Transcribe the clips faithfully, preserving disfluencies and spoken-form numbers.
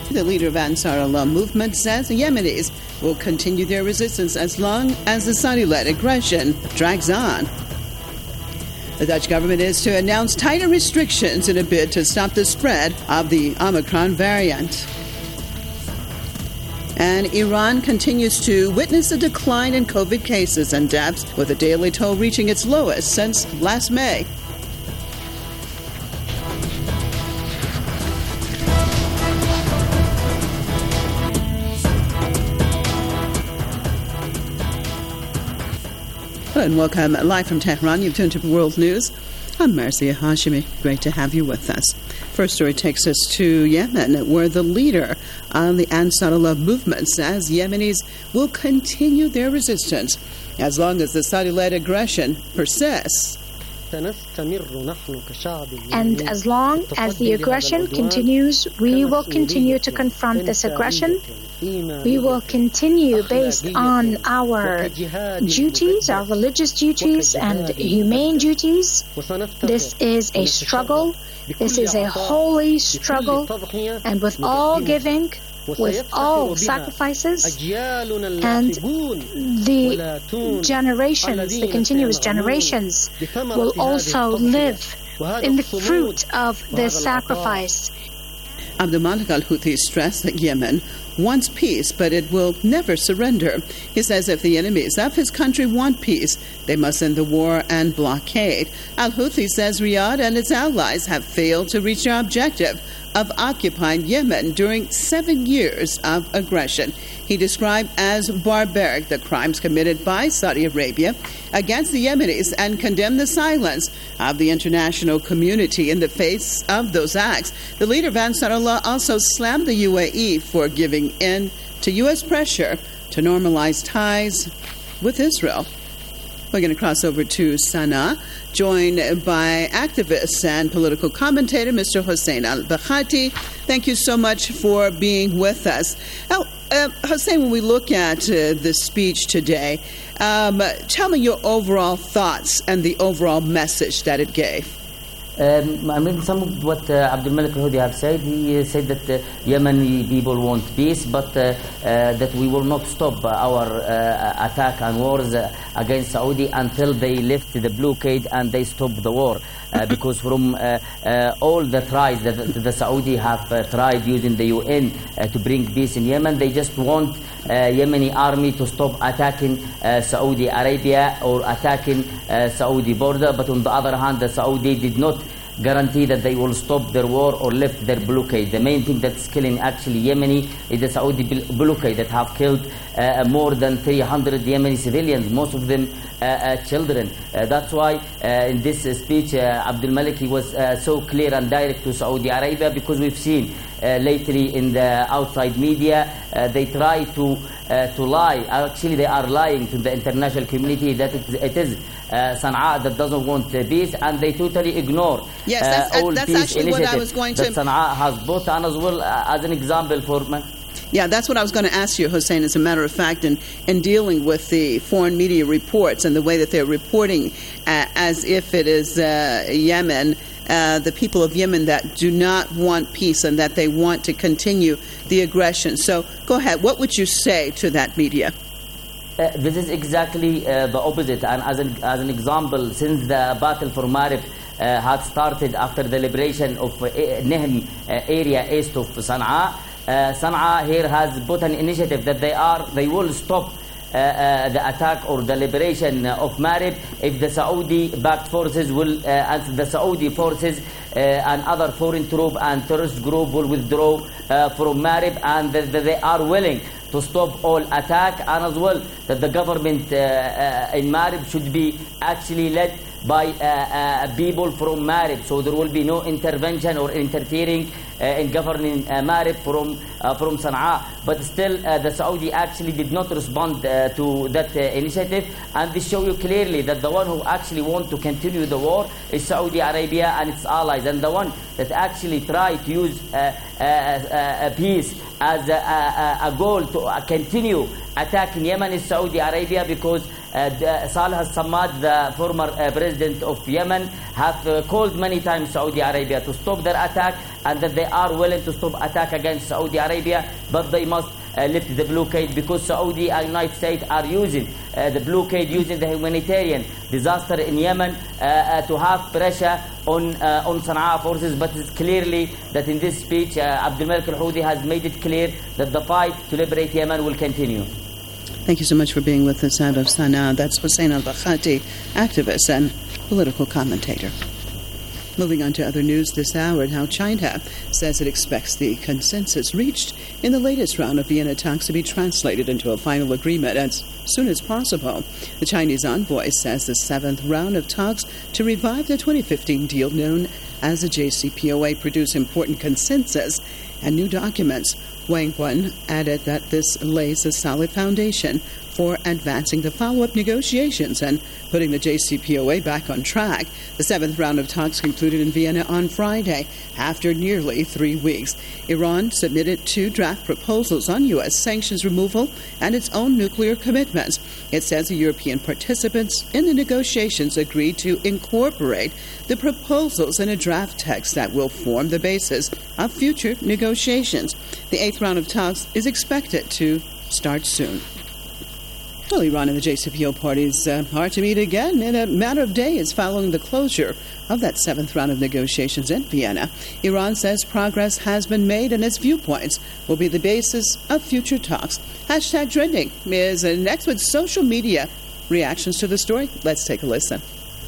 The leader of Ansar Allah movement says the Yemenis will continue their resistance as long as the Saudi-led aggression drags on. The Dutch government is to announce tighter restrictions in a bid to stop the spread of the Omicron variant. And Iran continues to witness a decline in COVID cases and deaths, with the daily toll reaching its lowest since last May. Hello and welcome live from Tehran. You've tuned to World News. I'm Marzieh Hashemi. Great to have you with us. First story takes us to Yemen, where the leader of the Ansar Allah movement says Yemenis will continue their resistance as long as the Saudi-led aggression persists. And as long as the aggression continues, we will continue to confront this aggression. We will continue based on our duties, our religious duties and humane duties. This is a struggle. This is a holy struggle. And with all giving, with all sacrifices, and the generations, the continuous generations, will also live in the fruit of this sacrifice. Abdul Malik al-Houthi stressed that Yemen wants peace, but it will never surrender. He says if the enemies of his country want peace, they must end the war and blockade. Al-Houthi says Riyadh and its allies have failed to reach their objective of occupying Yemen during seven years of aggression. He described as barbaric the crimes committed by Saudi Arabia against the Yemenis and condemned the silence of the international community in the face of those acts. The leader of Ansar Allah also slammed the U A E for giving in to U S pressure to normalize ties with Israel. We're going to cross over to Sana'a, joined by activist and political commentator Mister Hossein al-Bakhati. Thank you so much for being with us. Now, uh, Hossein, when we look at uh, the speech today, um, tell me your overall thoughts and the overall message that it gave. Um, I mean, some of what uh, Abdul Malik al-Houthi have said, he uh, said that uh, Yemeni people want peace, but uh, uh, that we will not stop our uh, attack and wars uh, against Saudi until they lift the blockade and they stop the war. Uh, because from uh, uh, all the tries that the, the Saudi have uh, tried using the U N uh, to bring peace in Yemen, they just want uh, Yemeni army to stop attacking uh, Saudi Arabia or attacking uh, Saudi border. But on the other hand, the Saudi did not guarantee that they will stop their war or lift their blockade. The main thing that's killing actually Yemeni is the Saudi blockade that have killed uh, more than three hundred Yemeni civilians, most of them uh, uh, children. Uh, that's why uh, in this uh, speech, uh, Abdul Malik, he was uh, so clear and direct to Saudi Arabia, because we've seen uh, lately in the outside media, uh, they try to uh, to lie. Actually, they are lying to the international community that it, it is Uh, Sana'a that doesn't want uh, peace, and they totally ignore yes, that's, uh, all that's peace actually what I was going to... that Sana'a has both, and as well uh, as an example for... Yeah, that's what I was going to ask you, Hossein, as a matter of fact, in, in dealing with the foreign media reports and the way that they're reporting uh, as if it is uh, Yemen, uh, the people of Yemen that do not want peace and that they want to continue the aggression. So go ahead. What would you say to that media? Uh, this is exactly uh, the opposite, and as an, as an example, since the battle for Marib uh, had started after the liberation of uh, Nehm uh, area east of Sana'a, uh, Sana'a here has put an initiative that they are they will stop uh, uh, the attack or the liberation of Marib if the Saudi-backed forces will uh, and the Saudi forces uh, and other foreign troop and terrorist group will withdraw uh, from Marib, and that they are willing to stop all attack, and as well that the government uh, uh, in Marib should be actually led by uh, uh, people from Marib, so there will be no intervention or interfering uh, in governing uh, Marib from uh, from Sana'a. But still, uh, the Saudi actually did not respond uh, to that uh, initiative, and this show you clearly that the one who actually want to continue the war is Saudi Arabia and its allies, and the one that actually try to use uh, uh, uh, peace as a, a, a goal to uh, continue attacking Yemen is Saudi Arabia, because uh, the, Saleh al-Samad, the former uh, president of Yemen, have uh, called many times Saudi Arabia to stop their attack, and that they are willing to stop attack against Saudi Arabia, but they must uh, lift the blockade, because Saudi and United States are using uh, the blockade, using the humanitarian disaster in Yemen uh, uh, to have pressure on uh, on Sana'a forces. But it's clearly that in this speech, uh, Abdul Malik al-Houthi has made it clear that the fight to liberate Yemen will continue. Thank you so much for being with us out of Sana'a. That's Hussein al-Bakhati, activist and political commentator. Moving on to other news this hour, and how China says it expects the consensus reached in the latest round of Vienna talks to be translated into a final agreement as soon as possible. The Chinese envoy says the seventh round of talks to revive the twenty fifteen deal known as the J C P O A produced important consensus and new documents. Wang Wen added that this lays a solid foundation for advancing the follow-up negotiations and putting the J C P O A back on track. The seventh round of talks concluded in Vienna on Friday after nearly three weeks. Iran submitted two draft proposals on U S sanctions removal and its own nuclear commitments. It says the European participants in the negotiations agreed to incorporate the proposals in a draft text that will form the basis of future negotiations. The eighth round of talks is expected to start soon. Well, Iran and the J C P O A parties uh, are to meet again in a matter of days following the closure of that seventh round of negotiations in Vienna. Iran says progress has been made and its viewpoints will be the basis of future talks. Hashtag Trending is uh, next with social media reactions to the story. Let's take a listen.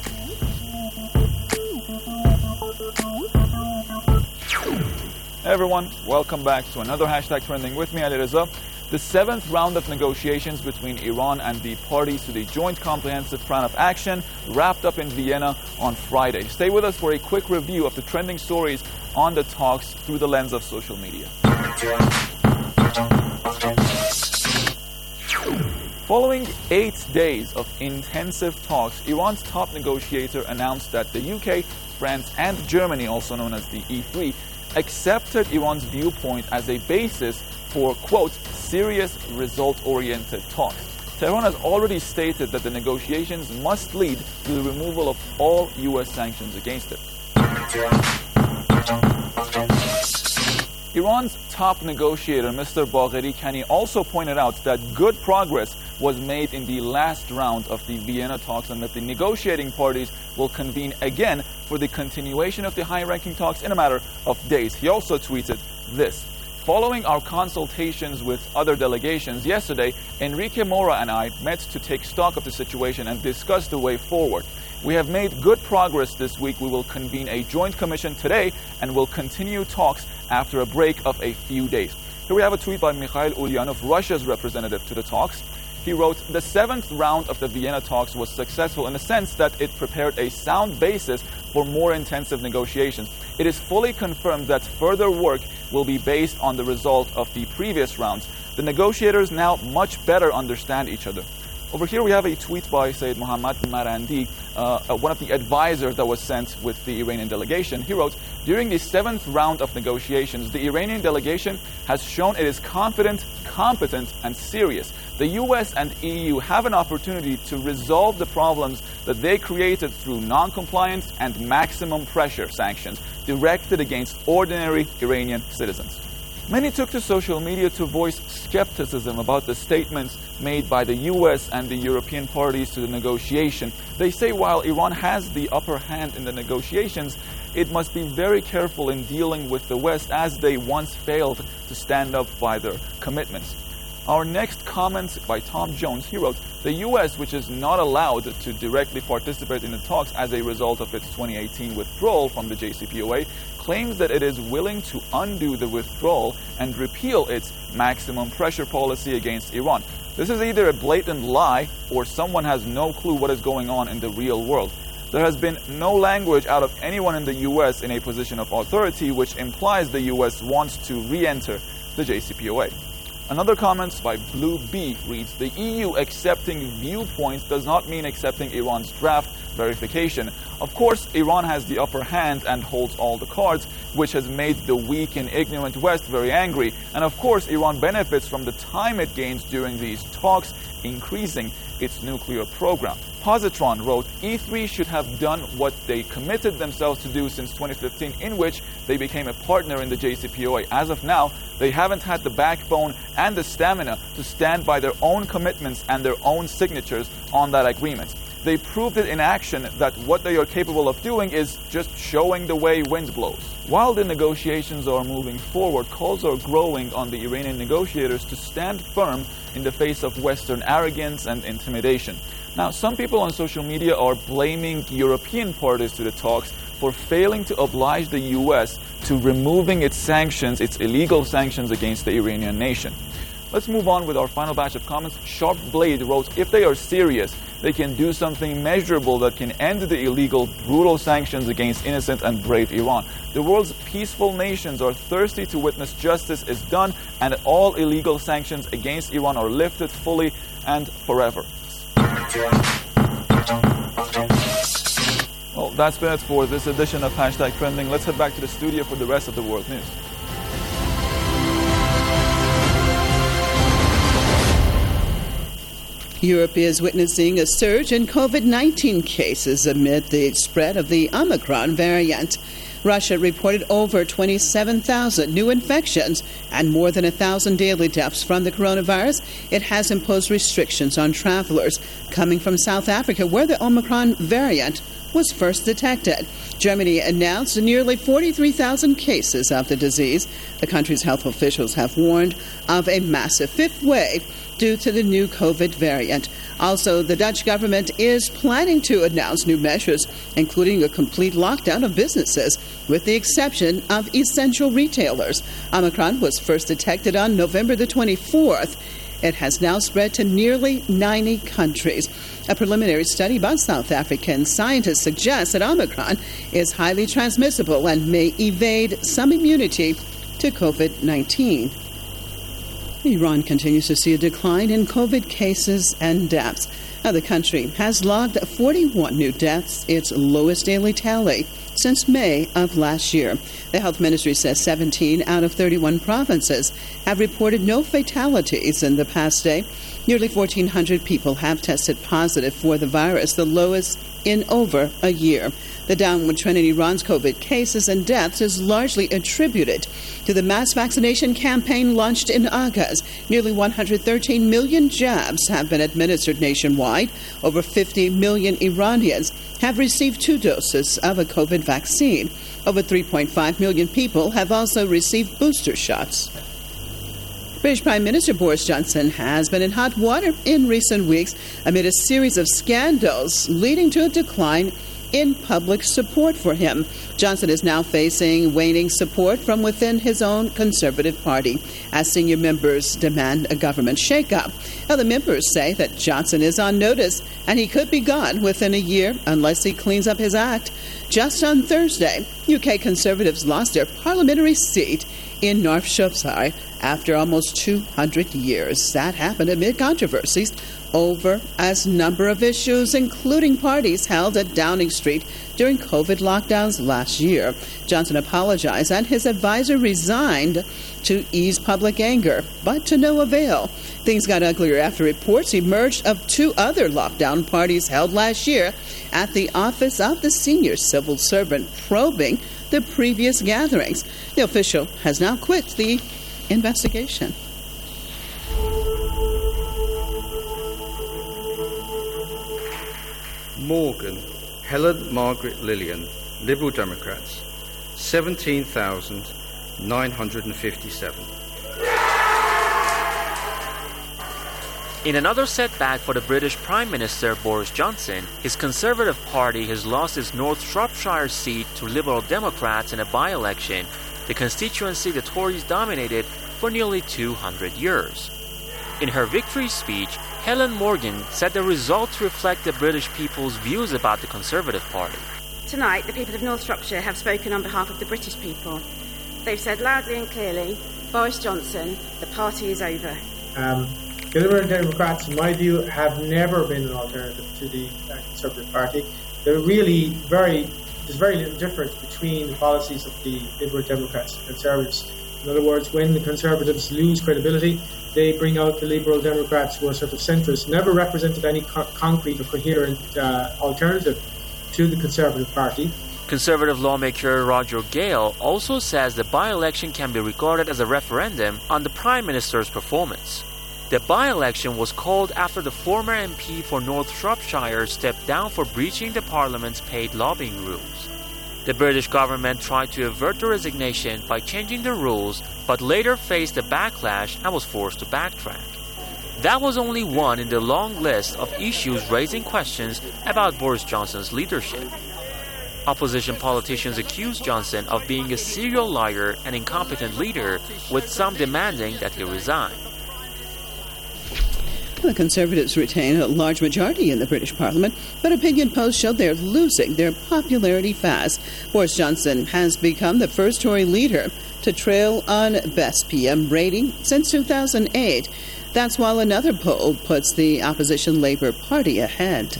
Hey everyone, welcome back to another Hashtag Trending with me, Ali Reza. The seventh round of negotiations between Iran and the parties to the Joint Comprehensive Plan of Action wrapped up in Vienna on Friday. Stay with us for a quick review of the trending stories on the talks through the lens of social media. Following eight days of intensive talks, Iran's top negotiator announced that the U K, France, and Germany, also known as the E three, accepted Iran's viewpoint as a basis for, quote, serious result-oriented talks. Tehran has already stated that the negotiations must lead to the removal of all U S sanctions against it. Iran's top negotiator, Mister Bagheri Kani, also pointed out that good progress was made in the last round of the Vienna talks and that the negotiating parties will convene again for the continuation of the high-ranking talks in a matter of days. He also tweeted this: following our consultations with other delegations yesterday, Enrique Mora and I met to take stock of the situation and discuss the way forward. We have made good progress this week. We will convene a joint commission today and will continue talks after a break of a few days. Here we have a tweet by Mikhail Ulyanov, Russia's representative to the talks. He wrote, the seventh round of the Vienna talks was successful in the sense that it prepared a sound basis for more intensive negotiations. It is fully confirmed that further work will be based on the result of the previous rounds. The negotiators now much better understand each other. Over here we have a tweet by Sayyid Mohammad Marandi, uh, one of the advisors that was sent with the Iranian delegation. He wrote, during the seventh round of negotiations, the Iranian delegation has shown it is confident, competent, and serious. The U S and E U have an opportunity to resolve the problems that they created through non-compliance and maximum pressure sanctions directed against ordinary Iranian citizens. Many took to social media to voice skepticism about the statements made by the U S and the European parties to the negotiation. They say while Iran has the upper hand in the negotiations, it must be very careful in dealing with the West as they once failed to stand up by their commitments. Our next comment by Tom Jones, he wrote, the U S, which is not allowed to directly participate in the talks as a result of its twenty eighteen withdrawal from the J C P O A, claims that it is willing to undo the withdrawal and repeal its maximum pressure policy against Iran. This is either a blatant lie or someone has no clue what is going on in the real world. There has been no language out of anyone in the U S in a position of authority, which implies the U S wants to re-enter the J C P O A. Another comment by Blue B reads, the E U accepting viewpoints does not mean accepting Iran's draft verification. Of course, Iran has the upper hand and holds all the cards, which has made the weak and ignorant West very angry. And of course, Iran benefits from the time it gains during these talks increasing. its nuclear program. Positron wrote, E three should have done what they committed themselves to do since twenty fifteen, in which they became a partner in the J C P O A. As of now, they haven't had the backbone and the stamina to stand by their own commitments and their own signatures on that agreement. They proved it in action that what they are capable of doing is just showing the way wind blows. While the negotiations are moving forward, calls are growing on the Iranian negotiators to stand firm in the face of Western arrogance and intimidation. Now, some people on social media are blaming European parties to the talks for failing to oblige the U S to removing its sanctions, its illegal sanctions against the Iranian nation. Let's move on with our final batch of comments. Sharp Blade wrote, if they are serious, they can do something measurable that can end the illegal, brutal sanctions against innocent and brave Iran. The world's peaceful nations are thirsty to witness justice is done and all illegal sanctions against Iran are lifted fully and forever. Well, that's been it for this edition of Hashtag Trending. Let's head back to the studio for the rest of the world news. Europe is witnessing a surge in COVID nineteen cases amid the spread of the Omicron variant. Russia reported over twenty-seven thousand new infections and more than one thousand daily deaths from the coronavirus. It has imposed restrictions on travelers coming from South Africa, where the Omicron variant was first detected. Germany announced nearly forty-three thousand cases of the disease. The country's health officials have warned of a massive fifth wave due to the new COVID variant. Also, the Dutch government is planning to announce new measures, including a complete lockdown of businesses, with the exception of essential retailers. Omicron was first detected on November the twenty-fourth. It has now spread to nearly ninety countries. A preliminary study by South African scientists suggests that Omicron is highly transmissible and may evade some immunity to COVID nineteen. Iran continues to see a decline in COVID cases and deaths. Now, the country has logged forty-one new deaths, its lowest daily tally since May of last year. The health ministry says seventeen out of thirty-one provinces have reported no fatalities in the past day. Nearly fourteen hundred people have tested positive for the virus, the lowest in over a year. The downward trend in Iran's COVID cases and deaths is largely attributed to the mass vaccination campaign launched in August. Nearly one hundred thirteen million jabs have been administered nationwide. Over fifty million Iranians have received two doses of a COVID vaccine. Over three point five million people have also received booster shots. British Prime Minister Boris Johnson has been in hot water in recent weeks amid a series of scandals leading to a decline in public support for him. Johnson is now facing waning support from within his own Conservative Party as senior members demand a government shakeup. Now, the members say that Johnson is on notice and he could be gone within a year unless he cleans up his act. Just on Thursday, U K Conservatives lost their parliamentary seat in North Shropshire after almost two hundred years. That happened amid controversies over a number of issues, including parties held at Downing Street during COVID lockdowns last year. Johnson apologized and his advisor resigned to ease public anger, but to no avail. Things got uglier after reports emerged of two other lockdown parties held last year at the office of the senior civil servant, probing the previous gatherings. The official has now quit the investigation. Morgan, Helen Margaret Lillian, Liberal Democrats, seventeen thousand nine hundred fifty-seven. In another setback for the British Prime Minister Boris Johnson, his Conservative Party has lost its North Shropshire seat to Liberal Democrats in a by-election, the constituency the Tories dominated for nearly two hundred years. In her victory speech, Helen Morgan said the results reflect the British people's views about the Conservative Party. Tonight, the people of North Shropshire have spoken on behalf of the British people. They've said loudly and clearly, Boris Johnson, the party is over. Um, the Liberal Democrats, in my view, have never been an alternative to the uh, Conservative Party. They're really very, there's very little difference between the policies of the Liberal Democrats and Conservatives. In other words, when the Conservatives lose credibility, they bring out the Liberal Democrats who are sort of centrist, never represented any co- concrete or coherent uh, alternative to the Conservative Party. Conservative lawmaker Roger Gale also says the by-election can be regarded as a referendum on the Prime Minister's performance. The by-election was called after the former M P for North Shropshire stepped down for breaching the Parliament's paid lobbying rules. The British government tried to avert the resignation by changing the rules, but later faced a backlash and was forced to backtrack. That was only one in the long list of issues raising questions about Boris Johnson's leadership. Opposition politicians accused Johnson of being a serial liar and incompetent leader, with some demanding that he resign. The Conservatives retain a large majority in the British Parliament, but opinion polls show they're losing their popularity fast. Boris Johnson has become the first Tory leader to trail on Best P M rating since two thousand eight. That's while another poll puts the opposition Labour Party ahead.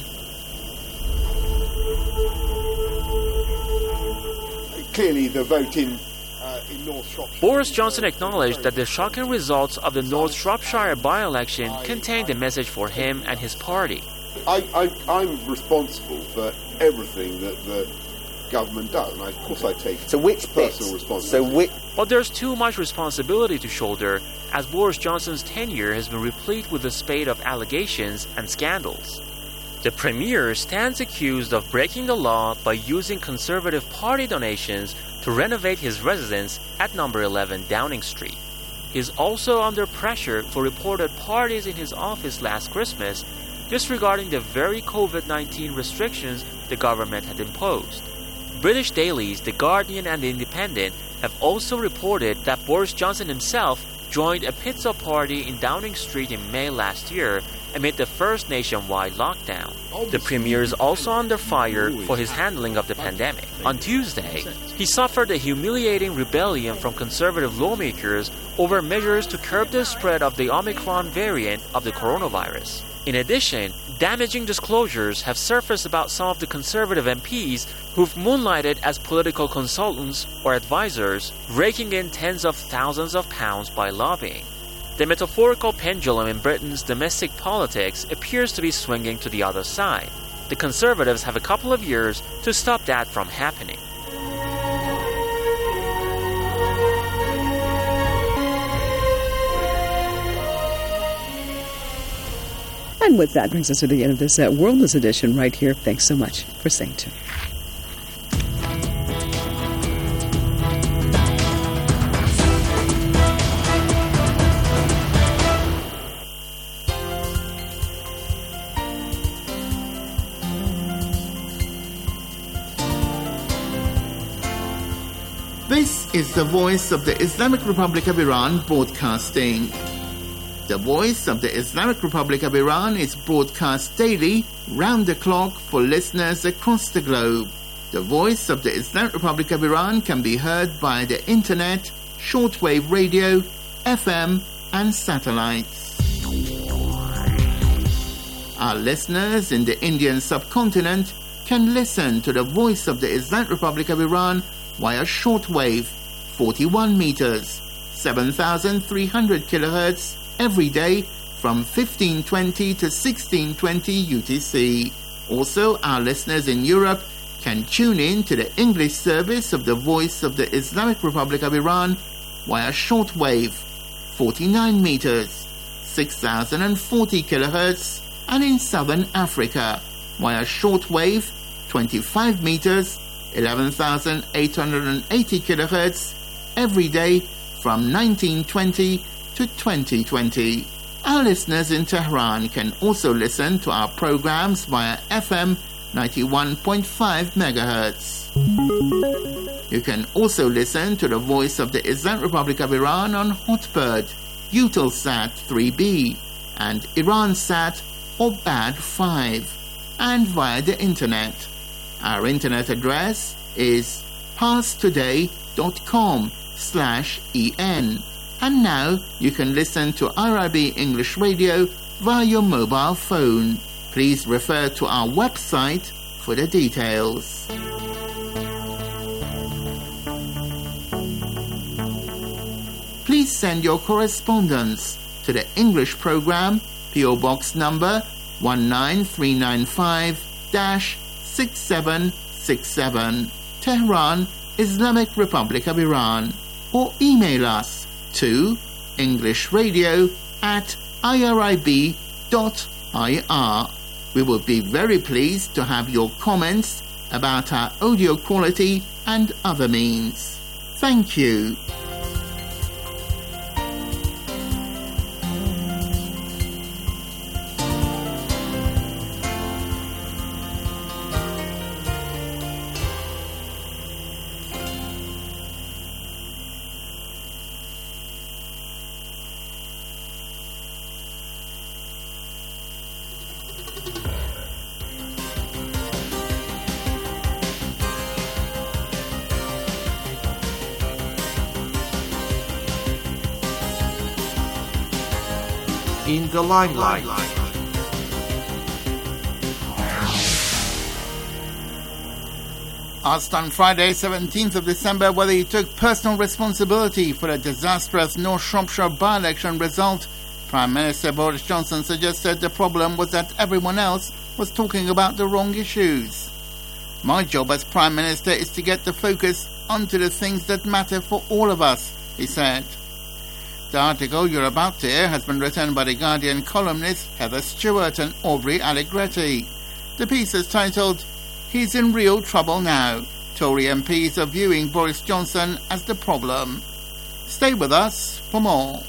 Clearly, the vote in, uh, in North Shropshire... Boris Johnson acknowledged that the shocking results of the North Shropshire by-election contained a message for him and his party. I, I, I'm responsible for everything that the government does, and I, of course I take so which personal bits? responsibility. So which... But there's too much responsibility to shoulder, as Boris Johnson's tenure has been replete with a spate of allegations and scandals. The Premier stands accused of breaking the law by using Conservative Party donations to renovate his residence at number eleven Downing Street. He is also under pressure for reported parties in his office last Christmas, disregarding the very COVID nineteen restrictions the government had imposed. British dailies The Guardian and The Independent have also reported that Boris Johnson himself joined a pizza party in Downing Street in May last year amid the first nationwide lockdown. The Premier is also under fire for his handling of the pandemic. On Tuesday, he suffered a humiliating rebellion from Conservative lawmakers over measures to curb the spread of the Omicron variant of the coronavirus. In addition, damaging disclosures have surfaced about some of the Conservative M Ps who've moonlighted as political consultants or advisors, raking in tens of thousands of pounds by lobbying. The metaphorical pendulum in Britain's domestic politics appears to be swinging to the other side. The Conservatives have a couple of years to stop that from happening. And with that brings us to the end of this uh, World News edition right here. Thanks so much for staying tuned. This is the voice of the Islamic Republic of Iran broadcasting. The Voice of the Islamic Republic of Iran is broadcast daily, round the clock, for listeners across the globe. The Voice of the Islamic Republic of Iran can be heard by the internet, shortwave radio, F M, and satellites. Our listeners in the Indian subcontinent can listen to the Voice of the Islamic Republic of Iran via shortwave, forty-one meters, seven thousand three hundred kilohertz, every day from fifteen twenty to sixteen twenty U T C. Also, our listeners in Europe can tune in to the English service of the Voice of the Islamic Republic of Iran via shortwave, forty-nine meters, six thousand forty kilohertz, and in Southern Africa via shortwave, twenty-five meters, eleven thousand eight hundred eighty kilohertz, every day from nineteen twenty to twenty twenty. Our listeners in Tehran can also listen to our programs via F M ninety-one point five megahertz. You can also listen to the Voice of the Islamic Republic of Iran on Hotbird, Eutelsat three B, and Iransat or B A D five, and via the internet. Our internet address is parstoday.com slash en. And now you can listen to I R I B English Radio via your mobile phone. Please refer to our website for the details. Please send your correspondence to the English programme, P O Box number one nine three nine five six seven six seven, Tehran, Islamic Republic of Iran, or email us to englishradio at irib dot I R. We will be very pleased to have your comments about our audio quality and other means. Thank you. In the limelight. Asked on Friday, seventeenth of December, whether he took personal responsibility for the disastrous North Shropshire by-election result, Prime Minister Boris Johnson suggested the problem was that everyone else was talking about the wrong issues. My job as Prime Minister is to get the focus onto the things that matter for all of us, he said. The article you're about to hear has been written by The Guardian columnists Heather Stewart and Aubrey Allegretti. The piece is titled, "He's in Real Trouble Now. Tory M Ps are viewing Boris Johnson as the problem." Stay with us for more.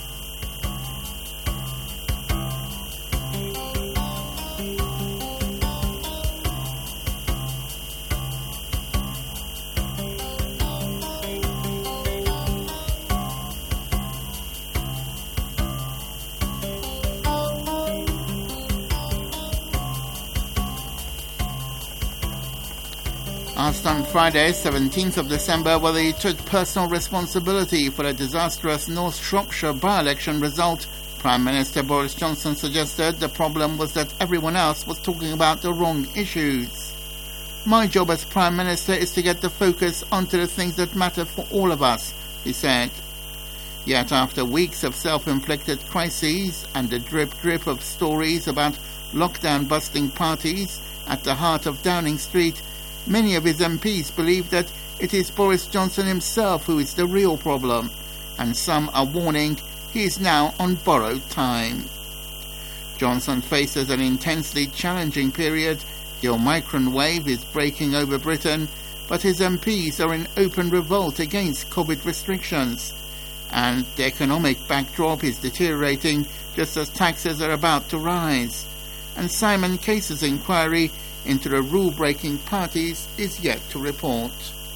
Asked on Friday, seventeenth of December, whether he took personal responsibility for the disastrous North Shropshire by-election result, Prime Minister Boris Johnson suggested the problem was that everyone else was talking about the wrong issues. My job as Prime Minister is to get the focus onto the things that matter for all of us, he said. Yet after weeks of self-inflicted crises and the drip-drip of stories about lockdown-busting parties at the heart of Downing Street, many of his M Ps believe that it is Boris Johnson himself who is the real problem, and some are warning he is now on borrowed time. Johnson faces an intensely challenging period. The Omicron wave is breaking over Britain, but his M Ps are in open revolt against COVID restrictions, and the economic backdrop is deteriorating just as taxes are about to rise, and Simon Case's inquiry into the rule-breaking parties is yet to report.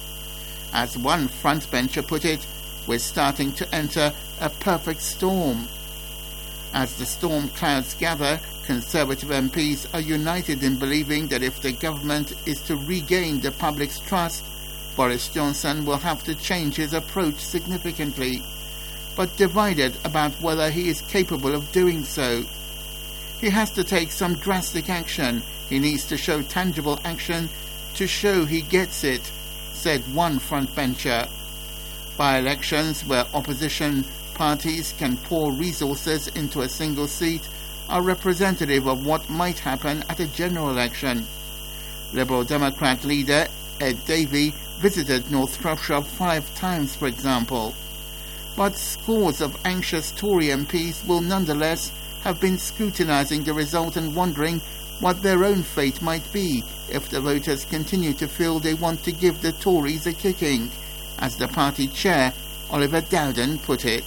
As one frontbencher put it, we're starting to enter a perfect storm. As the storm clouds gather, Conservative M Ps are united in believing that if the government is to regain the public's trust, Boris Johnson will have to change his approach significantly, but divided about whether he is capable of doing so. He has to take some drastic action. He needs to show tangible action to show he gets it, said one frontbencher. By-elections where opposition parties can pour resources into a single seat are representative of what might happen at a general election. Liberal Democrat leader Ed Davey visited North Shropshire five times, for example. But scores of anxious Tory M Ps will nonetheless have been scrutinising the result and wondering what their own fate might be if the voters continue to feel they want to give the Tories a kicking, as the party chair, Oliver Dowden, put it.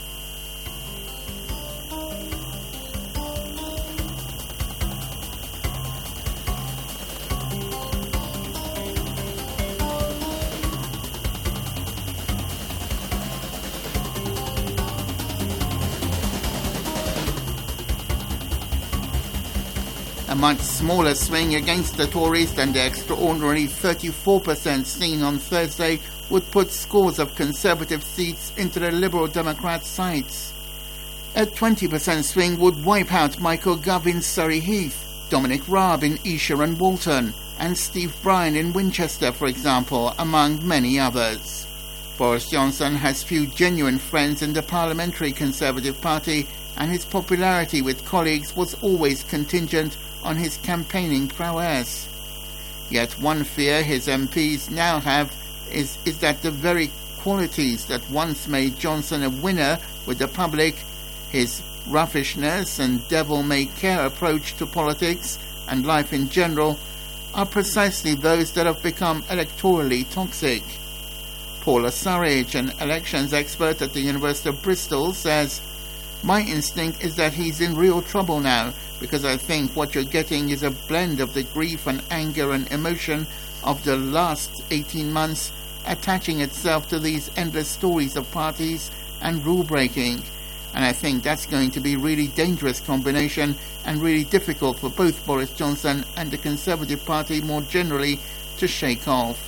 A much smaller swing against the Tories than the extraordinary thirty-four percent seen on Thursday would put scores of Conservative seats into the Liberal Democrat sides. A twenty percent swing would wipe out Michael Gove in Surrey Heath, Dominic Raab in Esher and Walton, and Steve Bryan in Winchester, for example, among many others. Boris Johnson has few genuine friends in the Parliamentary Conservative Party, and his popularity with colleagues was always contingent on his campaigning prowess. Yet one fear his M Ps now have is, is that the very qualities that once made Johnson a winner with the public, his ruffishness and devil-may-care approach to politics and life in general, are precisely those that have become electorally toxic. Paula Surridge, an elections expert at the University of Bristol, says, "My instinct is that he's in real trouble now, because I think what you're getting is a blend of the grief and anger and emotion of the last eighteen months attaching itself to these endless stories of parties and rule-breaking. And I think that's going to be a really dangerous combination and really difficult for both Boris Johnson and the Conservative Party more generally to shake off."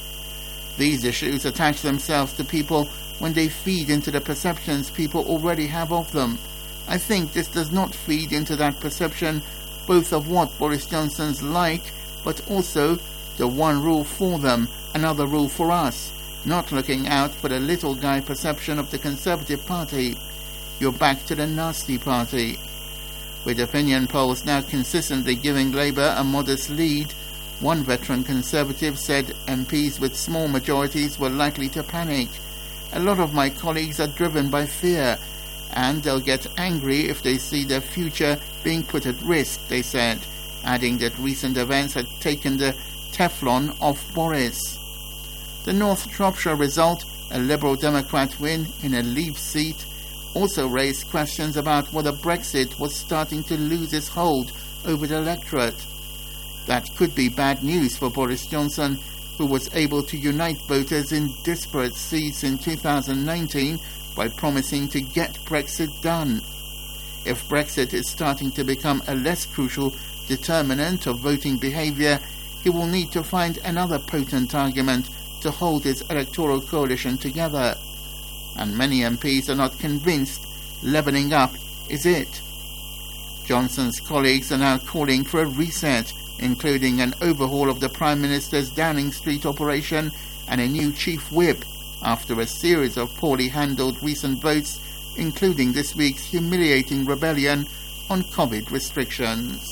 These issues attach themselves to people when they feed into the perceptions people already have of them. I think this does not feed into that perception both of what Boris Johnson's like, but also the one rule for them, another rule for us, not looking out for the little guy perception of the Conservative Party. You're back to the nasty party. With opinion polls now consistently giving Labour a modest lead, one veteran Conservative said M Ps with small majorities were likely to panic. "A lot of my colleagues are driven by fear, and they'll get angry if they see their future being put at risk," they said, adding that recent events had taken the Teflon off Boris. The North Shropshire result, a Liberal Democrat win in a Leave seat, also raised questions about whether Brexit was starting to lose its hold over the electorate. That could be bad news for Boris Johnson, who was able to unite voters in disparate seats in two thousand nineteen by promising to get Brexit done. If Brexit is starting to become a less crucial determinant of voting behaviour, he will need to find another potent argument to hold his electoral coalition together. And many M Ps are not convinced levelling up is it. Johnson's colleagues are now calling for a reset, including an overhaul of the Prime Minister's Downing Street operation and a new chief whip, after a series of poorly handled recent votes, including this week's humiliating rebellion on COVID restrictions.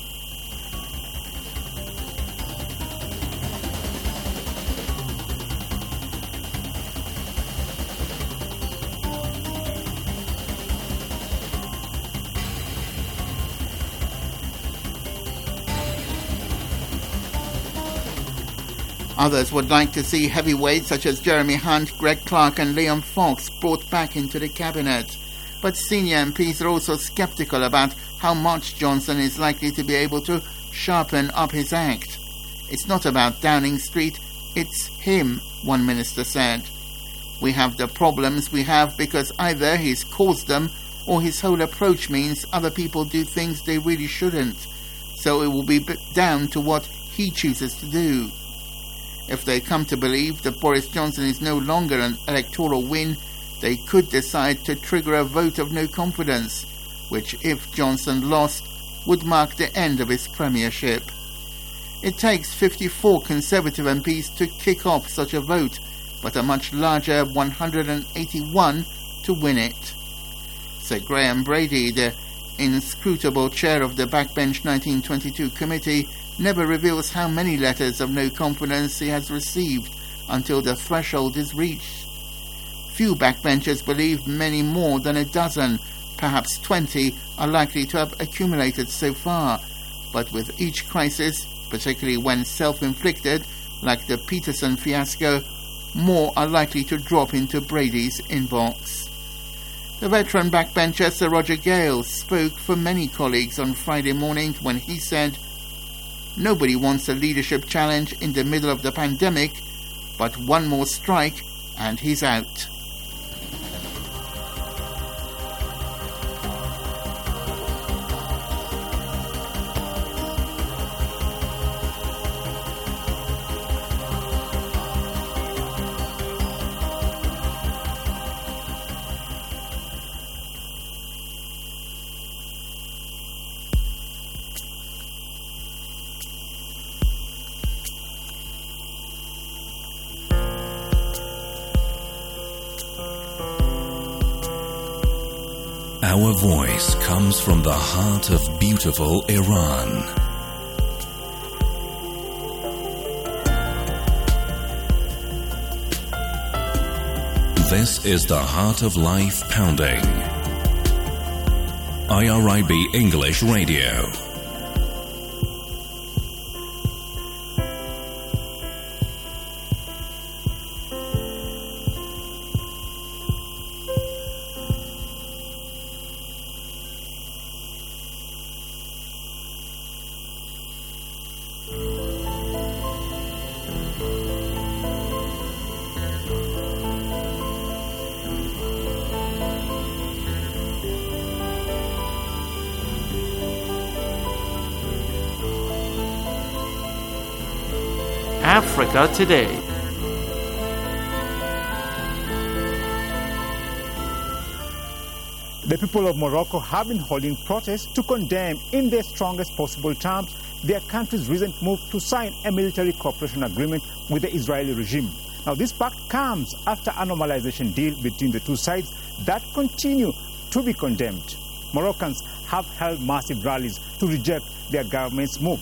Others would like to see heavyweights such as Jeremy Hunt, Greg Clark and Liam Fox brought back into the cabinet. But senior M Ps are also sceptical about how much Johnson is likely to be able to sharpen up his act. "It's not about Downing Street, it's him," one minister said. "We have the problems we have because either he's caused them or his whole approach means other people do things they really shouldn't. So it will be down to what he chooses to do." If they come to believe that Boris Johnson is no longer an electoral win, they could decide to trigger a vote of no confidence, which, if Johnson lost, would mark the end of his premiership. It takes fifty-four Conservative M Ps to kick off such a vote, but a much larger one hundred eighty-one to win it. Sir Graham Brady, the inscrutable chair of the Backbench nineteen twenty-two committee, never reveals how many letters of no confidence he has received until the threshold is reached. Few backbenchers believe many more than a dozen, perhaps twenty, are likely to have accumulated so far, but with each crisis, particularly when self-inflicted, like the Peterson fiasco, more are likely to drop into Brady's inbox. The veteran backbencher Sir Roger Gale spoke for many colleagues on Friday morning when he said, "Nobody wants a leadership challenge in the middle of the pandemic, but one more strike and he's out." Our voice comes from the heart of beautiful Iran. This is the Heart of Life Pounding. I R I B English Radio. Africa Today. The people of Morocco have been holding protests to condemn, in their strongest possible terms, their country's recent move to sign a military cooperation agreement with the Israeli regime. Now, this pact comes after a normalization deal between the two sides that continue to be condemned. Moroccans have held massive rallies to reject their government's move.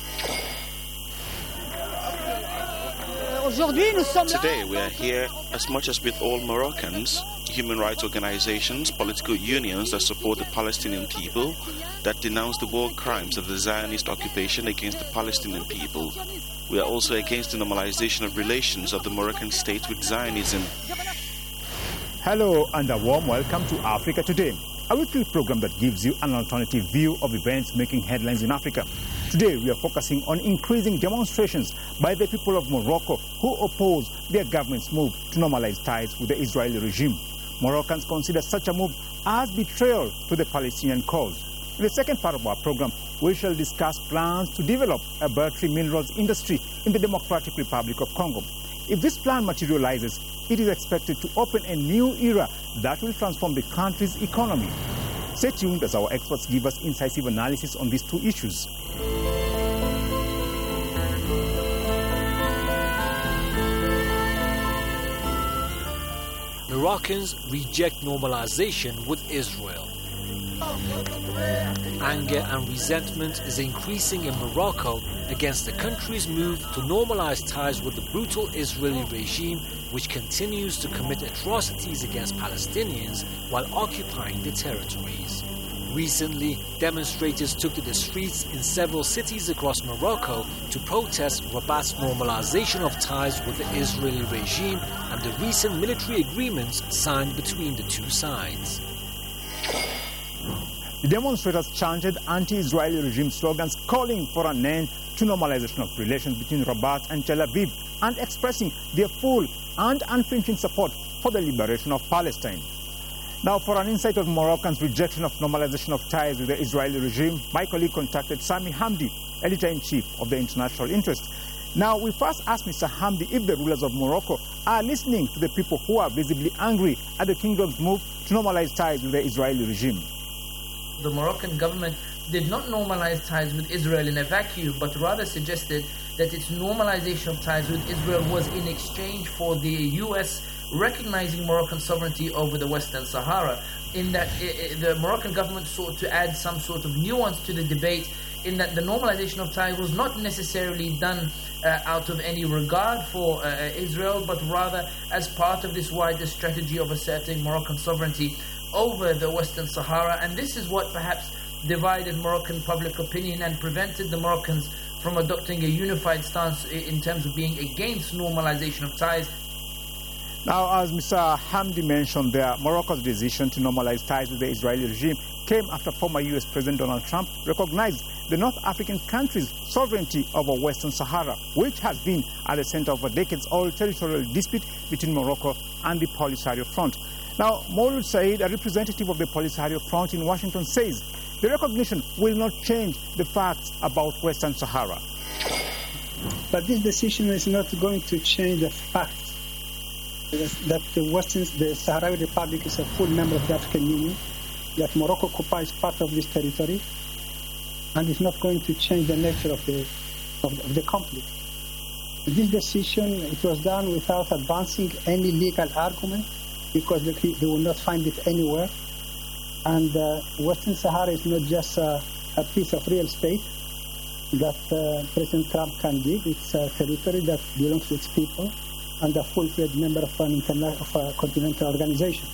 Today we are here as much as with all Moroccans, human rights organizations, political unions that support the Palestinian people, that denounce the war crimes of the Zionist occupation against the Palestinian people. We are also against the normalization of relations of the Moroccan state with Zionism. Hello and a warm welcome to Africa Today, a weekly program that gives you an alternative view of events making headlines in Africa. Today we are focusing on increasing demonstrations by the people of Morocco who oppose their government's move to normalize ties with the Israeli regime. Moroccans consider such a move as betrayal to the Palestinian cause. In the second part of our program, we shall discuss plans to develop a battery minerals industry in the Democratic Republic of Congo. If this plan materializes, it is expected to open a new era that will transform the country's economy. Stay tuned as our experts give us incisive analysis on these two issues. Moroccans reject normalization with Israel. Anger and resentment is increasing in Morocco against the country's move to normalize ties with the brutal Israeli regime, which continues to commit atrocities against Palestinians while occupying the territories. Recently, demonstrators took to the streets in several cities across Morocco to protest Rabat's normalization of ties with the Israeli regime and the recent military agreements signed between the two sides. The demonstrators chanted anti-Israeli regime slogans calling for an end to normalization of relations between Rabat and Tel Aviv and expressing their full and unflinching support for the liberation of Palestine. Now, for an insight of Moroccans' rejection of normalization of ties with the Israeli regime, my colleague contacted Sami Hamdi, editor-in-chief of the International Interest. Now, we first asked Mister Hamdi if the rulers of Morocco are listening to the people who are visibly angry at the kingdom's move to normalize ties with the Israeli regime. The Moroccan government did not normalize ties with Israel in a vacuum, but rather suggested that its normalization of ties with Israel was in exchange for the U S recognizing Moroccan sovereignty over the Western Sahara, in that it, it, the Moroccan government sought to add some sort of nuance to the debate, in that the normalization of ties was not necessarily done uh, out of any regard for uh, Israel, but rather as part of this wider strategy of asserting Moroccan sovereignty over the Western Sahara. And this is what perhaps divided Moroccan public opinion and prevented the Moroccans from adopting a unified stance in terms of being against normalization of ties. Now, as Mister Hamdi mentioned there, Morocco's decision to normalize ties with the Israeli regime came after former U S President Donald Trump recognized the North African country's sovereignty over Western Sahara, which has been at the center of a decades-old territorial dispute between Morocco and the Polisario Front. Now, Maulud Said, a representative of the Polisario Front in Washington, says the recognition will not change the facts about Western Sahara. But this decision is not going to change the facts that the Western, the Sahrawi Republic is a full member of the African Union, that Morocco occupies part of this territory, and it's not going to change the nature of the of, of the conflict. This decision, it was done without advancing any legal argument, because they, they will not find it anywhere. And uh, Western Sahara is not just uh, a piece of real estate that uh, President Trump can give. It's a territory that belongs to its people and a full-fledged member of an interna- of a continental organization.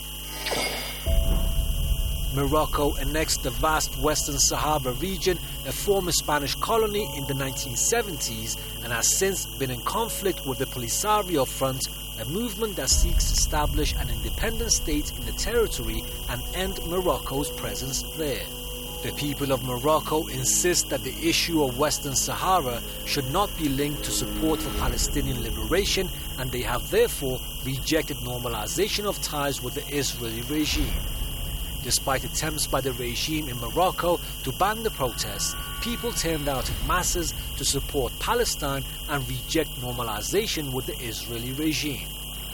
Morocco annexed the vast Western Sahara region, a former Spanish colony, in the nineteen seventies and has since been in conflict with the Polisario Front, a movement that seeks to establish an independent state in the territory and end Morocco's presence there. The people of Morocco insist that the issue of Western Sahara should not be linked to support for Palestinian liberation, and they have therefore rejected normalization of ties with the Israeli regime. Despite attempts by the regime in Morocco to ban the protests, people turned out in masses to support Palestine and reject normalization with the Israeli regime.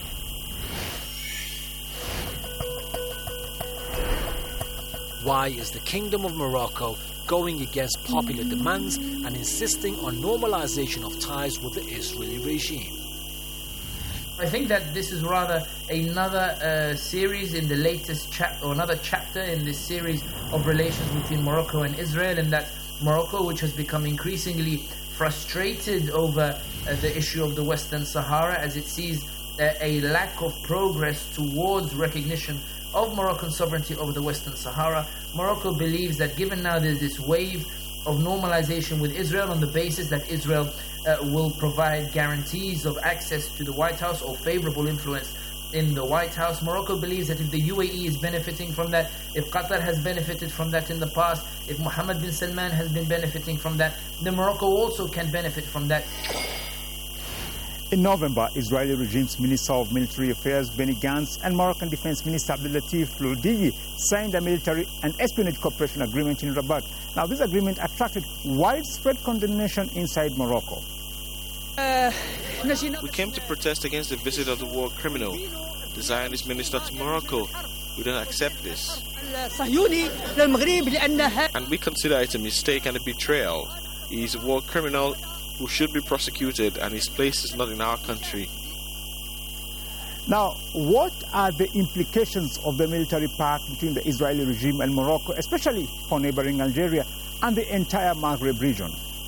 Why is the Kingdom of Morocco going against popular demands and insisting on normalization of ties with the Israeli regime? I think that this is rather another uh, series in the latest chapter, or another chapter in this series of relations between Morocco and Israel, and that Morocco, which has become increasingly frustrated over uh, the issue of the Western Sahara, as it sees uh, a lack of progress towards recognition of Moroccan sovereignty over the Western Sahara. Morocco believes that given now there's this wave of normalization with Israel on the basis that Israel uh, will provide guarantees of access to the White House or favorable influence in the White House, Morocco believes that if the U A E is benefiting from that, if Qatar has benefited from that in the past, if Mohammed bin Salman has been benefiting from that, then Morocco also can benefit from that. In November, Israeli regime's Minister of Military Affairs Benny Gantz and Moroccan Defense Minister Abdelatif Loudiyi signed a military and espionage cooperation agreement in Rabat. Now, this agreement attracted widespread condemnation inside Morocco. Uh, we came to protest against the visit of the war criminal, the Zionist minister to Morocco. We don't accept this. And we consider it a mistake and a betrayal. He is a war criminal who should be prosecuted, and his place is not in our country. Now, what are the implications of the military pact between the Israeli regime and Morocco, especially for neighboring Algeria and the entire Maghreb region?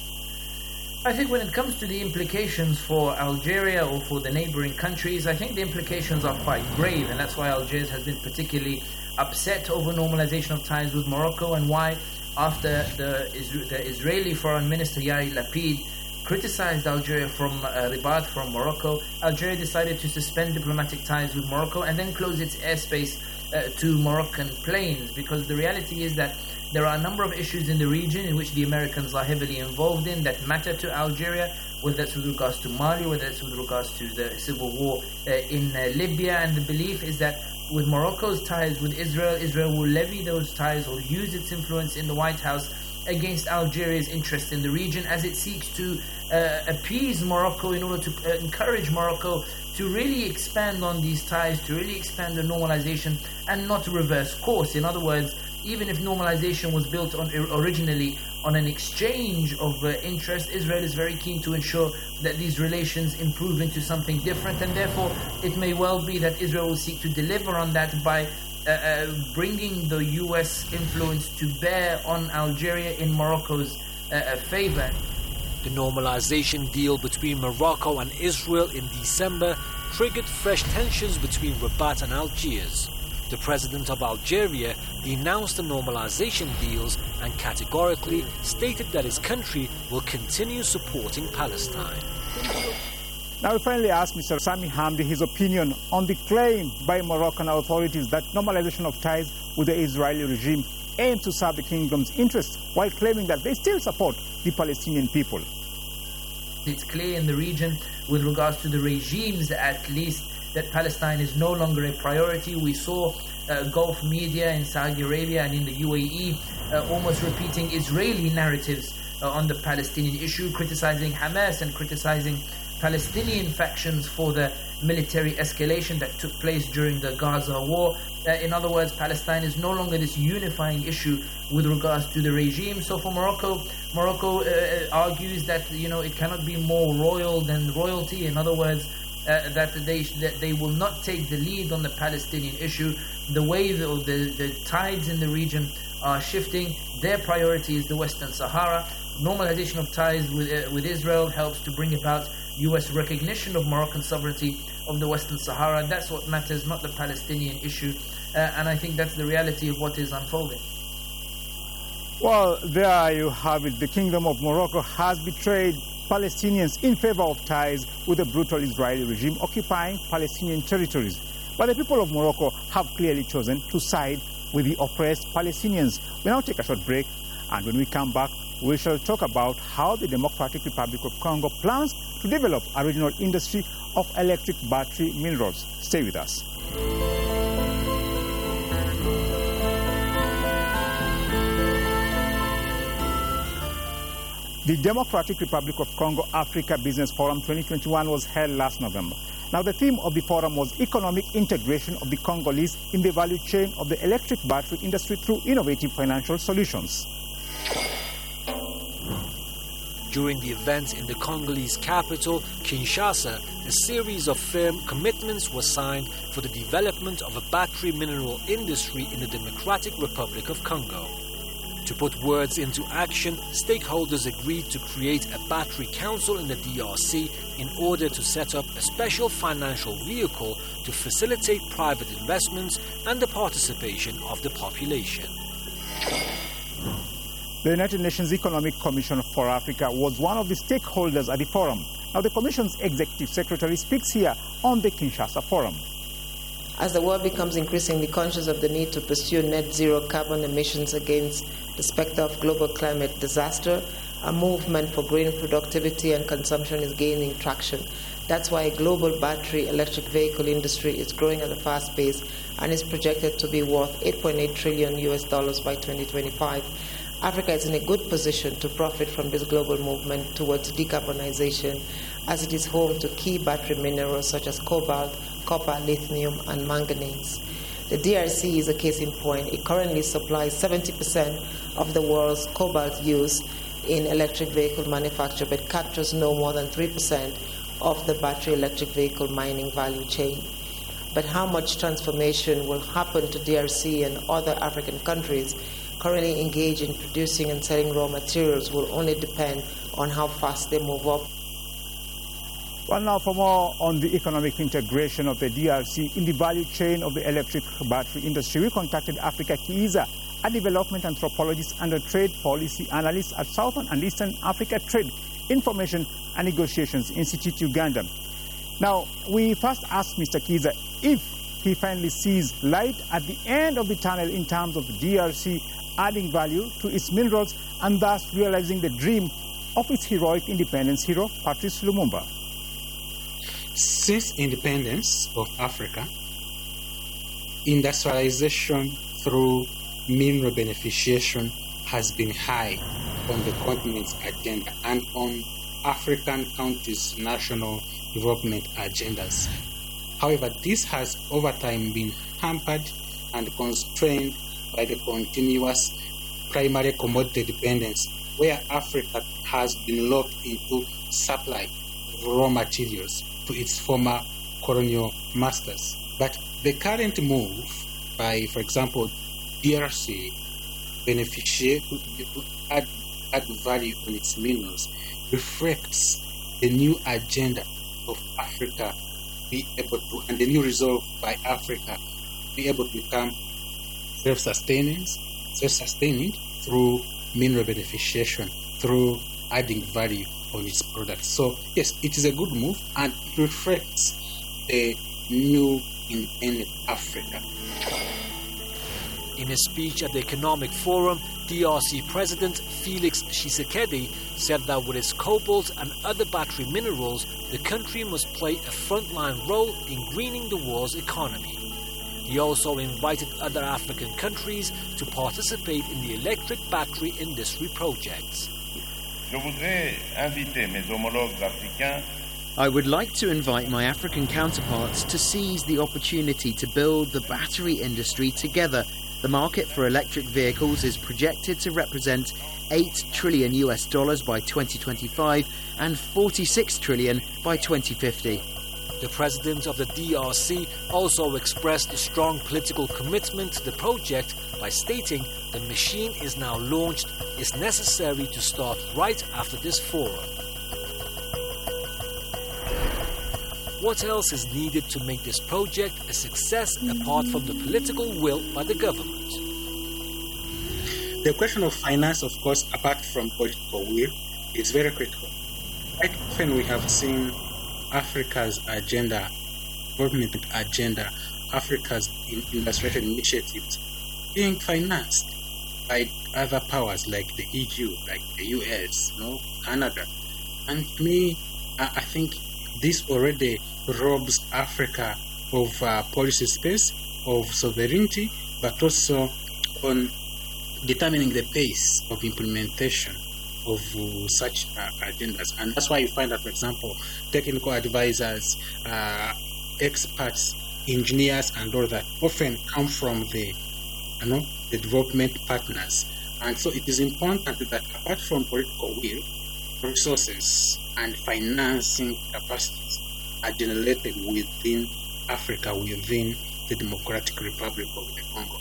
I think when it comes to the implications for Algeria or for the neighboring countries, I think the implications are quite grave, and that's why Algiers has been particularly upset over normalization of ties with Morocco, and why after the, the Israeli Foreign Minister Yair Lapid criticized Algeria from uh, Rabat, from Morocco, Algeria decided to suspend diplomatic ties with Morocco and then close its airspace uh, to Moroccan planes, because the reality is that there are a number of issues in the region in which the Americans are heavily involved in that matter to Algeria, whether that's with regards to Mali, whether that's with regards to the civil war uh, in uh, Libya, and the belief is that with Morocco's ties with Israel, Israel will levy those ties or use its influence in the White House against Algeria's interest in the region, as it seeks to uh, appease Morocco in order to uh, encourage Morocco to really expand on these ties, to really expand the normalization and not reverse course. In other words, even if normalization was built on originally on an exchange of uh, interest, Israel is very keen to ensure that these relations improve into something different, and therefore it may well be that Israel will seek to deliver on that by Uh, uh, bringing the U S influence to bear on Algeria in Morocco's uh, favor. The normalization deal between Morocco and Israel in December triggered fresh tensions between Rabat and Algiers. The president of Algeria denounced the normalization deals and categorically stated that his country will continue supporting Palestine. Now we finally ask Mister Sami Hamdi his opinion on the claim by Moroccan authorities that normalization of ties with the Israeli regime aims to serve the kingdom's interests, while claiming that they still support the Palestinian people. It's clear in the region, with regards to the regimes at least, that Palestine is no longer a priority. We saw uh, Gulf media in Saudi Arabia and in the U A E uh, almost repeating Israeli narratives uh, on the Palestinian issue, criticizing Hamas and criticizing Palestinian factions for the military escalation that took place during the Gaza war. Uh, in other words, Palestine is no longer this unifying issue with regards to the regime. So for Morocco, Morocco uh, argues that, you know, it cannot be more royal than royalty. In other words, uh, that they that they will not take the lead on the Palestinian issue. The way the, the, the tides in the region are shifting, their priority is the Western Sahara. Normalization of ties with uh, with Israel helps to bring about U S recognition of Moroccan sovereignty of the Western Sahara. That's what matters, not the Palestinian issue. Uh, and I think that's the reality of what is unfolding. Well, there you have it. The Kingdom of Morocco has betrayed Palestinians in favor of ties with the brutal Israeli regime occupying Palestinian territories. But the people of Morocco have clearly chosen to side with the oppressed Palestinians. We now take a short break, and when we come back, we shall talk about how the Democratic Republic of Congo plans to develop a regional industry of electric battery minerals. Stay with us. The Democratic Republic of Congo Africa Business Forum twenty twenty-one was held last November. Now, the theme of the forum was economic integration of the Congolese in the value chain of the electric battery industry through innovative financial solutions. During the events in the Congolese capital, Kinshasa, a series of firm commitments were signed for the development of a battery mineral industry in the Democratic Republic of Congo. To put words into action, stakeholders agreed to create a battery council in the D R C in order to set up a special financial vehicle to facilitate private investments and the participation of the population. The United Nations Economic Commission for Africa was one of the stakeholders at the forum. Now, the Commission's Executive Secretary speaks here on the Kinshasa Forum. As the world becomes increasingly conscious of the need to pursue net zero carbon emissions against the specter of global climate disaster, a movement for green productivity and consumption is gaining traction. That's why a global battery electric vehicle industry is growing at a fast pace and is projected to be worth eight point eight trillion U S dollars by twenty twenty-five. Africa is in a good position to profit from this global movement towards decarbonization, as it is home to key battery minerals such as cobalt, copper, lithium, and manganese. The D R C is a case in point. It currently supplies seventy percent of the world's cobalt use in electric vehicle manufacture, but captures no more than three percent of the battery electric vehicle mining value chain. But how much transformation will happen to D R C and other African countries currently engaged in producing and selling raw materials will only depend on how fast they move up. Well, now for more on the economic integration of the D R C in the value chain of the electric battery industry, we contacted Africa Kiiza, a development anthropologist and a trade policy analyst at Southern and Eastern Africa Trade Information and Negotiations Institute, Uganda. Now, we first asked Mister Kiiza if he finally sees light at the end of the tunnel in terms of the D R C adding value to its minerals and thus realizing the dream of its heroic independence hero, Patrice Lumumba. Since independence of Africa, industrialization through mineral beneficiation has been high on the continent's agenda and on African countries' national development agendas. However, this has over time been hampered and constrained by the continuous primary commodity dependence, where Africa has been locked into supply of raw materials to its former colonial masters. But the current move by, for example, D R C beneficiate to add, add value on its minerals reflects the new agenda of Africa be able to, and the new resolve by Africa be able to become self-sustaining, self-sustaining through mineral beneficiation, through adding value on its products. So yes, it is a good move and it reflects the new independent Africa. In a speech at the Economic Forum, D R C President Felix Tshisekedi said that with its cobalt and other battery minerals, the country must play a frontline role in greening the world's economy. He also invited other African countries to participate in the electric battery industry projects. I would like to invite my African counterparts to seize the opportunity to build the battery industry together. The market for electric vehicles is projected to represent eight trillion U S dollars by twenty twenty-five and forty-six trillion by twenty fifty. The president of the D R C also expressed a strong political commitment to the project by stating the machine is now launched, is necessary to start right after this forum. What else is needed to make this project a success apart from the political will by the government? The question of finance, of course, apart from political will, is very critical. Quite often we have seen Africa's agenda, development agenda, Africa's industrial initiatives being financed by other powers like the E U, like the U S, you know, Canada. And to me, I think this already robs Africa of uh, policy space, of sovereignty, but also on determining the pace of implementation of uh, such uh, agendas. And that's why you find that, for example, technical advisors, uh, experts, engineers, and all that often come from the, you know, the development partners. And so it is important that apart from political will, resources and financing capacities are generated within Africa, within the Democratic Republic of the Congo.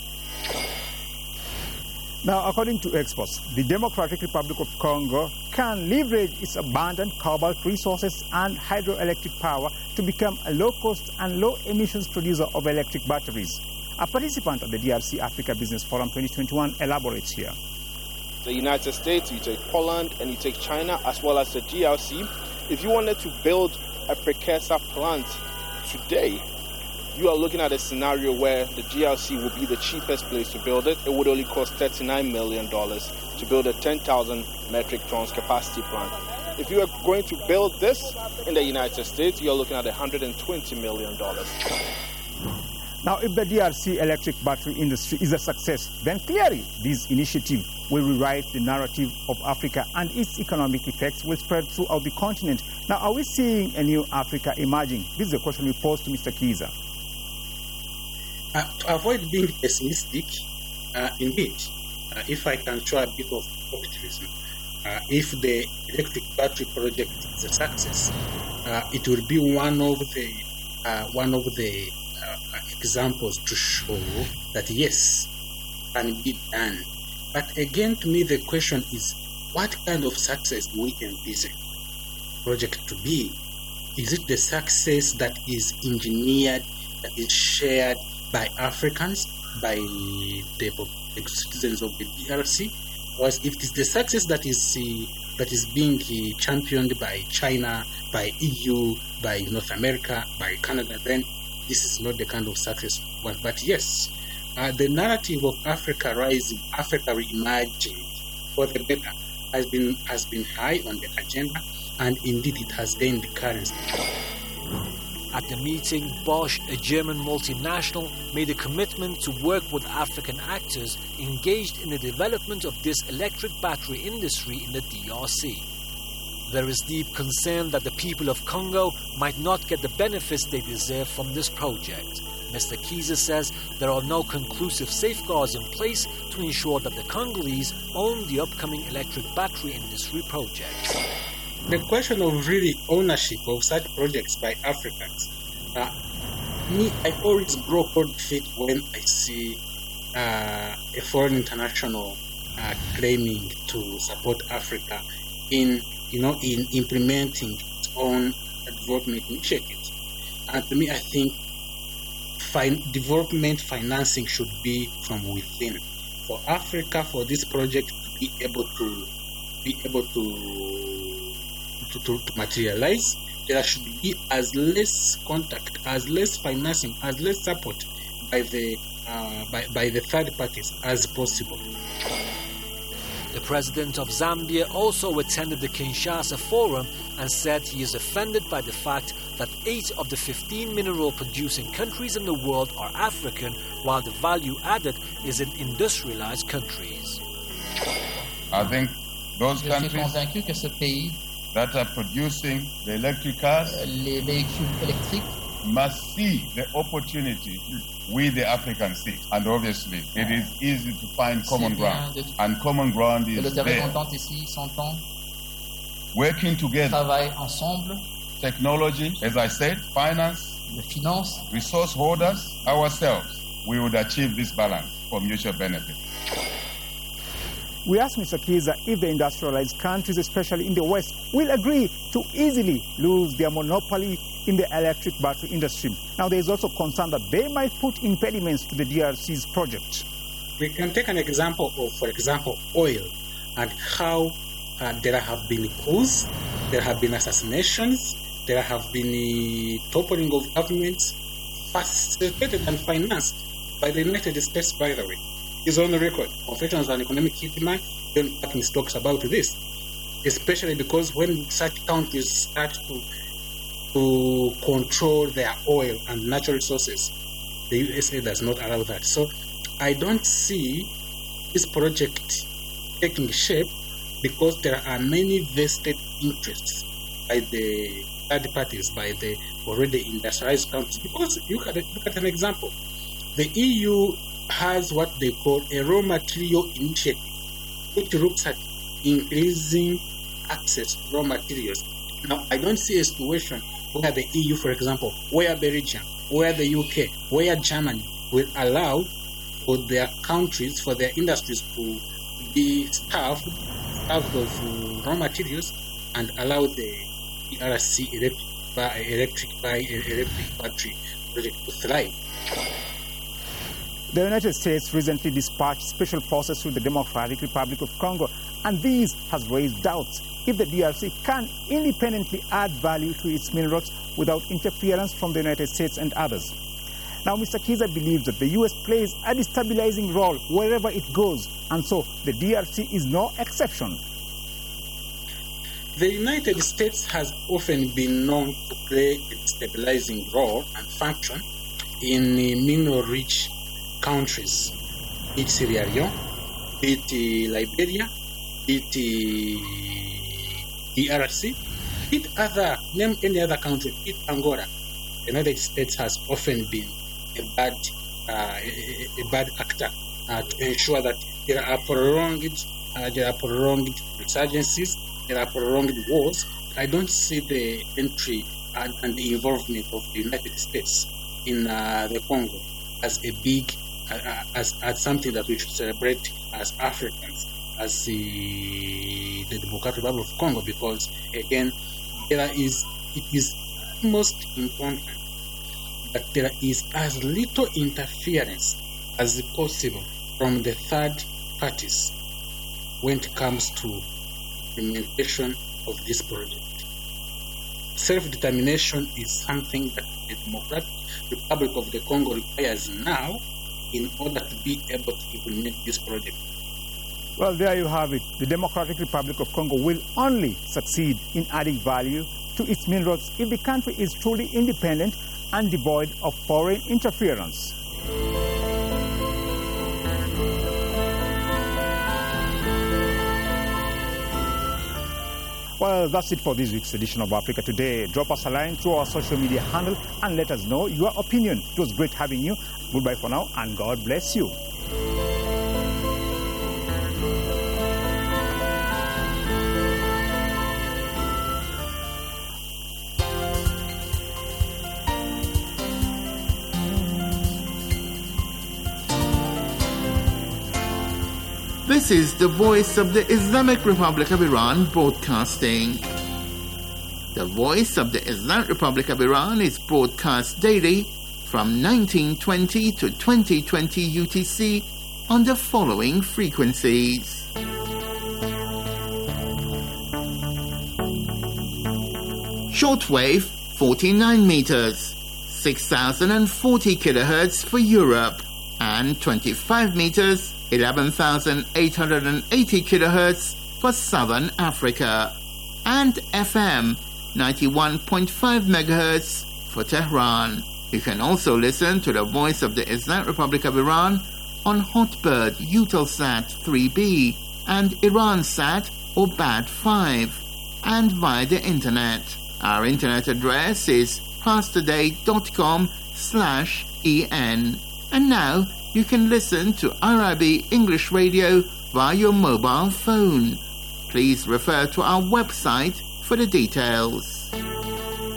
Now, according to experts, the Democratic Republic of Congo can leverage its abundant cobalt resources and hydroelectric power to become a low-cost and low-emissions producer of electric batteries. A participant at the D R C Africa Business Forum twenty twenty-one elaborates here. The United States, you take Poland, and you take China, as well as the D R C. If you wanted to build a precursor plant today, you are looking at a scenario where the D R C will be the cheapest place to build it. It would only cost thirty-nine million dollars to build a ten thousand metric tons capacity plant. If you are going to build this in the United States, you are looking at one hundred twenty million dollars. Now, if the D R C electric battery industry is a success, then clearly this initiative will rewrite the narrative of Africa and its economic effects will spread throughout the continent. Now, are we seeing a new Africa emerging? This is a question we pose to Mister Kiza. Uh, to avoid being pessimistic, uh, indeed, uh, if I can show a bit of optimism, uh, if the electric battery project is a success, uh, it will be one of the uh, one of the uh, examples to show that yes, can be done. But again, to me, the question is, what kind of success do we envisage project to be? Is it the success that is engineered, that is shared by Africans, by the citizens of the D R C? Or if it is the success that is uh, that is being uh, championed by China, by E U, by North America, by Canada, then this is not the kind of success we want. But yes, uh, the narrative of Africa rising, Africa reimagined for the better, has been has been high on the agenda, and indeed it has gained currency. At the meeting, Bosch, a German multinational, made a commitment to work with African actors engaged in the development of this electric battery industry in the D R C. There is deep concern that the people of Congo might not get the benefits they deserve from this project. Mister Kiza says there are no conclusive safeguards in place to ensure that the Congolese own the upcoming electric battery industry projects. The question of really ownership of such projects by Africans, uh, me, I always grow cold feet when I see uh, a foreign international uh, claiming to support Africa in, you know, in implementing its own development initiatives. And to me, I think fin- development financing should be from within. For Africa, for this project to be able to be able to To, to, to materialize, there should be as less contact, as less financing, as less support by the uh, by, by the third parties as possible. The president of Zambia also attended the Kinshasa Forum and said he is offended by the fact that eight of the fifteen mineral-producing countries in the world are African, while the value added is in industrialized countries. I think those countries that are producing the electric cars, les véhicules électriques, must see the opportunity we the Africans see. And obviously, it is easy to find common ground. And common ground is there. Working together technology, as I said, finance, finance, resource holders, ourselves, we would achieve this balance for mutual benefit. We asked Mister Kiza if the industrialized countries, especially in the West, will agree to easily lose their monopoly in the electric battery industry. Now, there is also concern that they might put impediments to the D R C's project. We can take an example of, for example, oil, and how uh, there have been coups, there have been assassinations, there have been uh, toppling of governments, facilitated and financed by the United States, by the way. Is on the record. Confessions and Economic Hitman, John Perkins talks about this, especially because when such countries start to to control their oil and natural resources, the U S A does not allow that. So I don't see this project taking shape because there are many vested interests by the third parties, by the already industrialized countries. Because you can look at an example. The E U has what they call a raw material initiative, which looks at increasing access to raw materials. Now, I don't see a situation where the E U, for example, where Belgium, where the U K, where Germany will allow for their countries, for their industries to be starved, starved of uh, raw materials, and allow the D R C electric, electric, electric battery project to thrive. The United States recently dispatched special forces to the Democratic Republic of Congo, and this has raised doubts if the D R C can independently add value to its minerals without interference from the United States and others. Now, Mister Kiza believes that the U S plays a destabilizing role wherever it goes, and so the D R C is no exception. The United States has often been known to play a stabilizing role and function in mineral-rich countries, be it Sierra Leone, be it Liberia, be it D R C, be it other, name any other country, be it Angola. The United States has often been a bad, uh, a, a bad actor uh, to ensure that there are prolonged, uh, there are prolonged resurgences, there are prolonged wars. I don't see the entry and, and the involvement of the United States in uh, the Congo as a big Uh, as, as something that we should celebrate as Africans, as the, the Democratic Republic of Congo, because again, there is it is most important that there is as little interference as possible from the third parties when it comes to implementation of this project. Self-determination is something that the Democratic Republic of the Congo requires now in order to be able to implement this project. Well, there you have it. The Democratic Republic of Congo will only succeed in adding value to its minerals if the country is truly independent and devoid of foreign interference. Well, that's it for this week's edition of Africa Today. Drop us a line through our social media handle and let us know your opinion. It was great having you. Goodbye for now, and God bless you. This is the voice of the Islamic Republic of Iran broadcasting. The voice of the Islamic Republic of Iran is broadcast daily from nineteen twenty to twenty twenty U T C on the following frequencies. Shortwave forty-nine meters, six thousand forty kilohertz for Europe, and twenty-five meters, eleven thousand eight hundred eighty kilohertz for Southern Africa, and F M ninety-one point five megahertz for Tehran. You can also listen to the voice of the Islamic Republic of Iran on Hotbird Eutelsat three B and Iransat or B A D five, and via the internet. Our internet address is pastoday.com slash en. And now you can listen to R I B English Radio via your mobile phone. Please refer to our website for the details.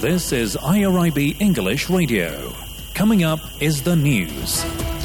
This is I R I B English Radio. Coming up is the news.